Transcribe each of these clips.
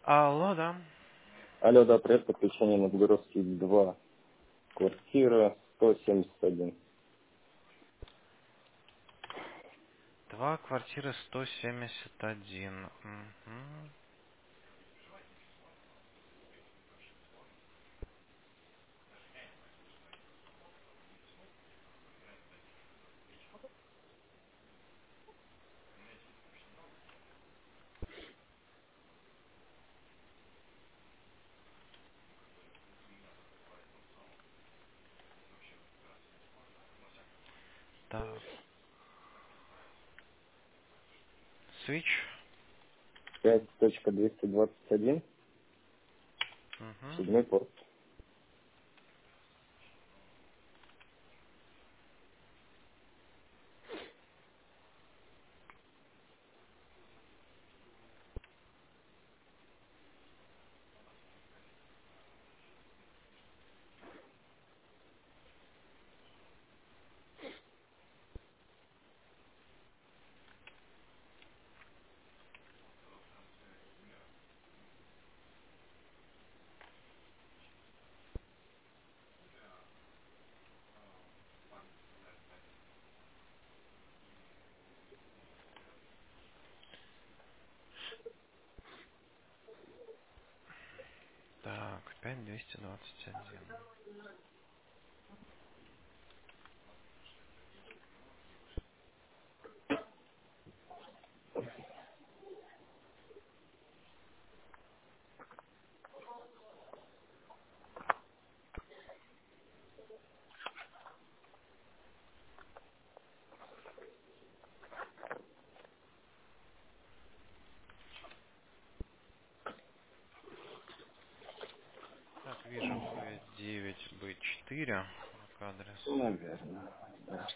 Алло, да. Алло, да, привет, подключение на Бугоровский 2, квартира 171. 2, квартира 171. Мгм. Так. Switch. 5.221, Угу. седьмой порт. Так, 5221. Так, вижу B9B4 адрес. Наверное, да.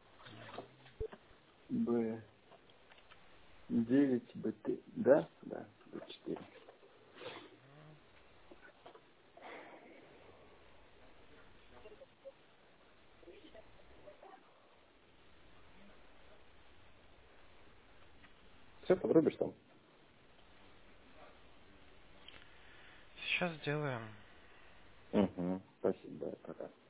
Б9, Б3, да? Да, Б4. Все, подрубишь там? Сейчас сделаем. Угу, спасибо, да, пока.